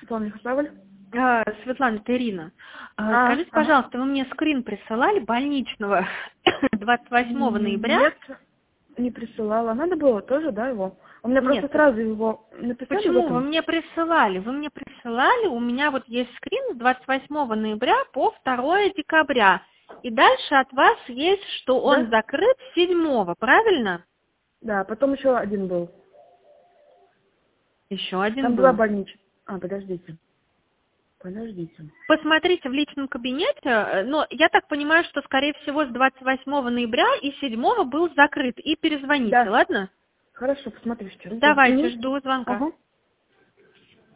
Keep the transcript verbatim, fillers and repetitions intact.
Светлана Ярославль. А, Светлана, это Ирина. А, А, Скажите, ага. пожалуйста, вы мне скрин присылали больничного двадцать восьмого ноября? Нет, не присылала. Надо было тоже, да, его? У меня Нет. просто сразу его написали в Почему? Вы этом. мне присылали. Вы мне присылали, у меня вот есть скрин с двадцать восьмого ноября по второе декабря. И дальше от вас есть, что он Да? закрыт седьмого, правильно? Да, потом еще один был. Еще один Там была был. больничная. А, подождите. Подождите. Посмотрите в личном кабинете, э, но я так понимаю, что, скорее всего, с двадцать восьмого ноября и седьмого был закрыт. И перезвоните, Да. ладно? Хорошо, посмотрю сейчас. Давайте, Мгм. жду звонка. Ага.